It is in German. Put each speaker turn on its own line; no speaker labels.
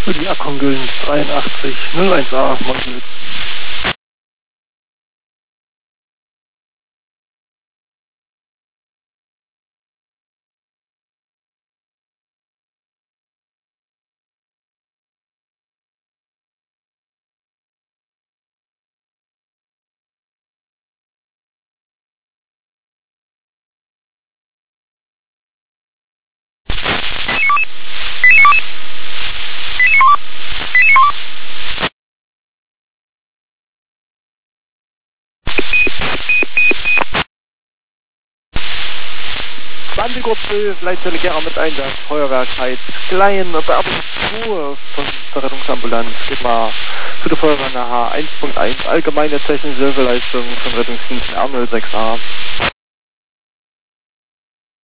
Für die Akkongüllen 83 01A Montelt. Gruppe, Leitzelle Gera mit Einsatz, Feuerwerk Heiz, Klein, Bearbeitung von der Rettungsambulanz, geht mal für die Feuerwehr nach H1.1, allgemeine technische Hilfeleistung von Rettungsdienst R06A.